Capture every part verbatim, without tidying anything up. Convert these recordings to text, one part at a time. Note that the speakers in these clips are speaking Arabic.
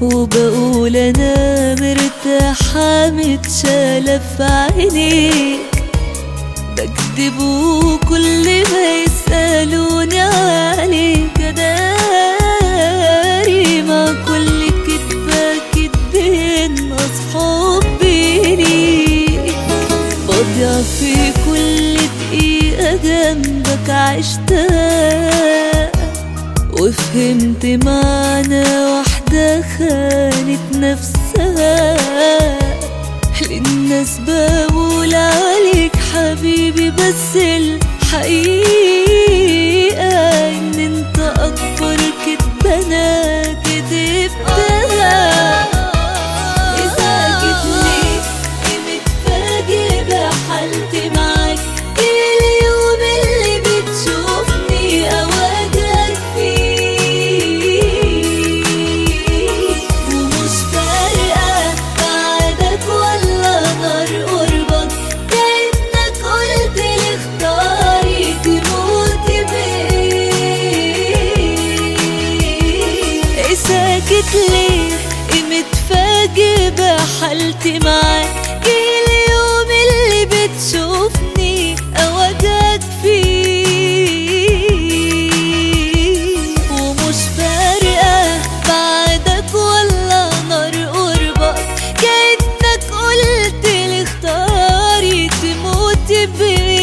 وبقول انا مرتاحة متشالة في عينيك، بكدب وكل ما يسألوني عليك داري مع كل كدبة كدبين أصحاب بيني، بضيع في كل دقيقة جنبك عشتها، وفهمت معنى واحدة خانت نفسها. للناس بقول عليك حبيبي بس الحقيقة ان انت اكبر كدبة انا كدبتها. اذا جيت لي متفاجئ بحالتي معاك، اليوم اللي بتشوفني اواجهك فيه، ومش فارقة بعدك ولا نار قربك، كأنك قلت لي اختاري تموتي بيه. ساكت ليه متفاجئ بحالتي معاك، اليوم اللي بتشوفني اواجهك فيه، ومش فارقة بعدك ولا نار قربك، كأنك قلت لي اختاري تموتي بيه.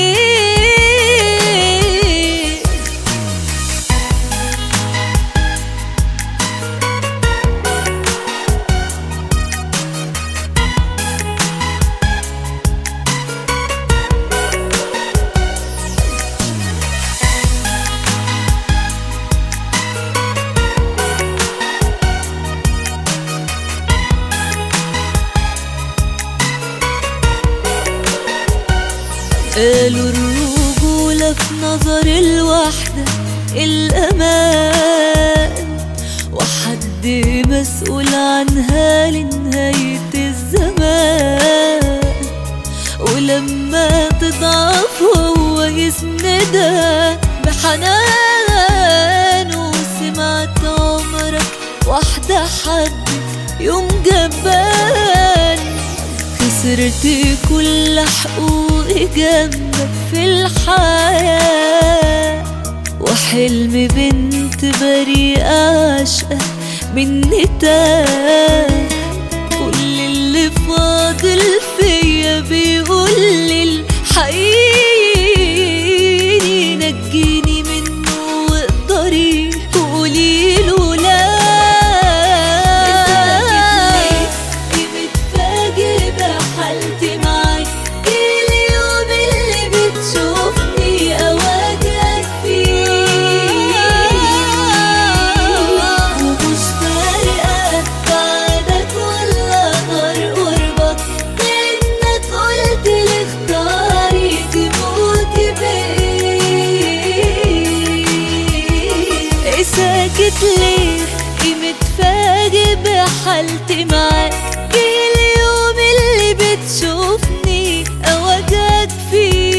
قالوا الرجولة في نظر الوحدة الأمان، وحد مسؤول عنها لنهاية الزمان، ولما تضعف هو يسندها بحنان. وسمعت عمرك واحدة حد يوم جبان، خسرت كل حقوقي جنبك في الحياة، وحلم بنت بريئة عاشقة مني تاه. كل اللي فاضل فيا بيقول لي الحقيقي، نجيني منه واقدري قوليله لا. حالتي معاك، اليوم اللي بتشوفني اواجهك فيه، ومش فارقة بعدك ولا نار قربك، كأنك قلت لي اختاري تموتي بيه. ساكت ليه متفاجئ بحالتي معاك، اليوم اللي بتشوفني اواجهك فيه.